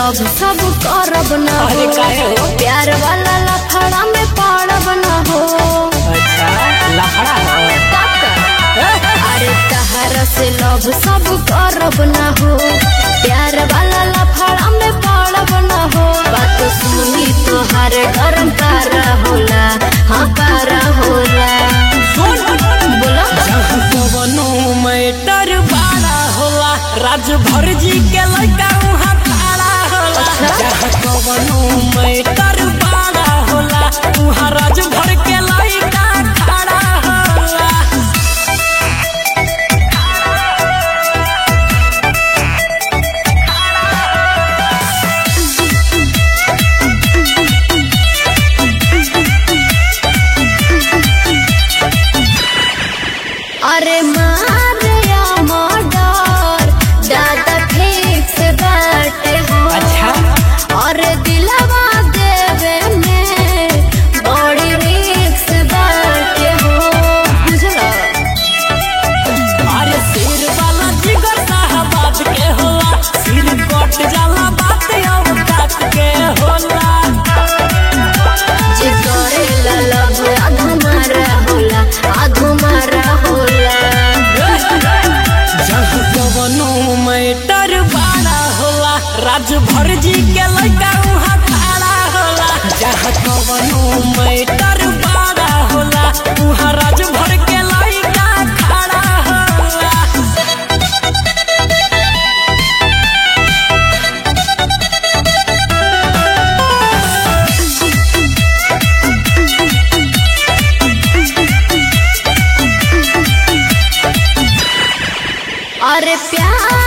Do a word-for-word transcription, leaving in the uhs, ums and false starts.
Love सब करब न हो, प्यार वाला लफड़ा में पड़ब न हो। अच्छा लफड़ा हो अरे तहरा से लव सब करब न हो, प्यार वाला लफड़ा में पड़ब न हो। बात सुनी तोहार गरम तारा होला, हाँ पारा होला। बोला कवनो मैटर बाड़ा होला, राज भर जी के लड़का उहाँ खड़ा होला। जहाँ कवनो मैटर बाड़ा होला, उहाँ राज भर के लड़का खड़ा होला। अरे मारे या मर्डर दादा ठीक से बाटे हो। अच्छा और दिलवा देवे में बड़ी रिक्स बाटे हो। बुझला अरे सिर वाला जिगर साहबाद के होला, सिर कट जाला बात औकात के होला। जे करेला लव अधमारा होला, अधमारा होला। जहाँ कवनो मैटर बाड़ा होला, राज भर जी के लड़का उहाँ खड़ा होला। जहाँ कवनो मैटर बाड़ा होला, उहाँ राज भर के लड़का खड़ा होला। अरे प्यार